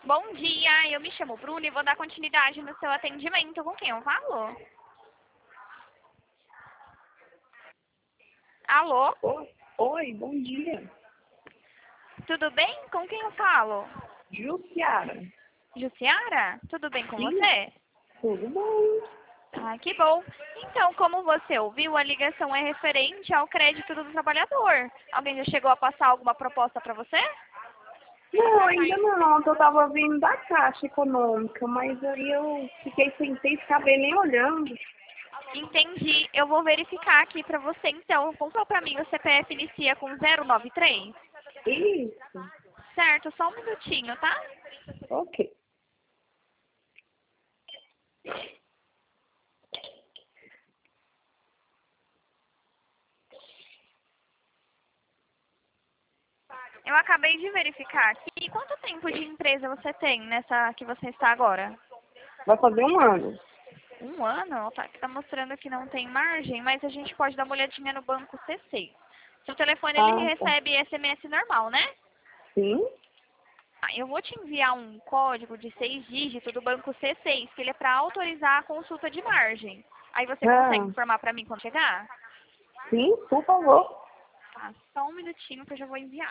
Bom dia, eu me chamo Bruna e vou dar continuidade no seu atendimento. Com quem eu falo? Alô? Oi, bom dia. Tudo bem? Com quem eu falo? Jussiara. Jussiara? Tudo bem com Sim, você? tudo bom? Ah, que bom. Então, como você ouviu, a ligação é referente ao crédito do trabalhador. Alguém já chegou a passar alguma proposta para você? Não, ainda não. Eu tava vindo da Caixa Econômica, mas aí eu fiquei sem tempo, acabei nem olhando. Entendi. Eu vou verificar aqui para você, então. Conta para mim, o CPF inicia com 093? Isso, Certo, só um minutinho, tá? ok. Eu acabei de verificar aqui. Quanto tempo de empresa você tem nessa que você está agora? Vai fazer um ano. Um ano? Tá mostrando que não tem margem, mas a gente pode dar uma olhadinha no banco C6. Seu telefone, ele Ah, tá. recebe SMS normal, né? Sim? Eu vou te enviar um código de 6 dígitos do banco C6, que ele é para autorizar a consulta de margem. Aí você consegue Ah, informar para mim quando chegar? sim, por favor. Tá, só um minutinho que eu já vou enviar.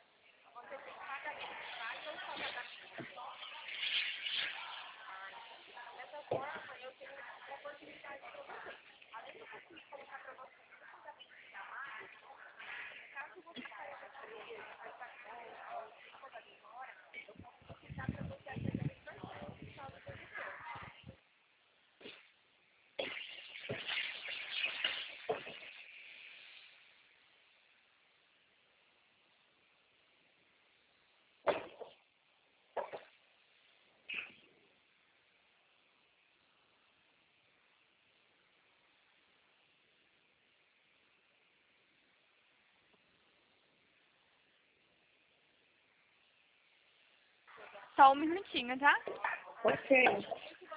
Só um minutinho, tá? Ok.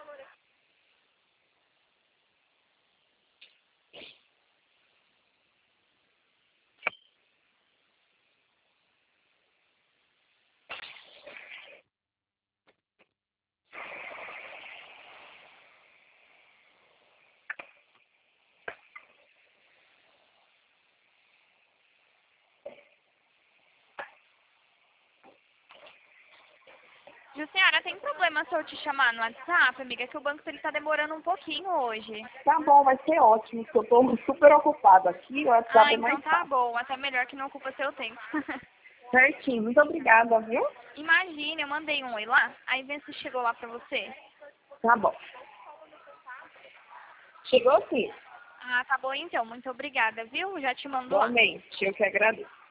Jussiara, tem problema se eu te chamar no WhatsApp, amiga? Que o banco ele tá demorando um pouquinho hoje. Tá bom, vai ser ótimo, porque eu tô super ocupada aqui, o Ah, WhatsApp é então mais tá fácil. bom. Até melhor que não ocupa seu tempo. Certinho, muito obrigada, viu? Imagine, eu mandei um oi lá, aí vê se chegou lá pra você. Tá bom. Chegou sim. Ah, tá bom então. Muito obrigada, viu? Já te mando lá. Igualmente, eu que agradeço.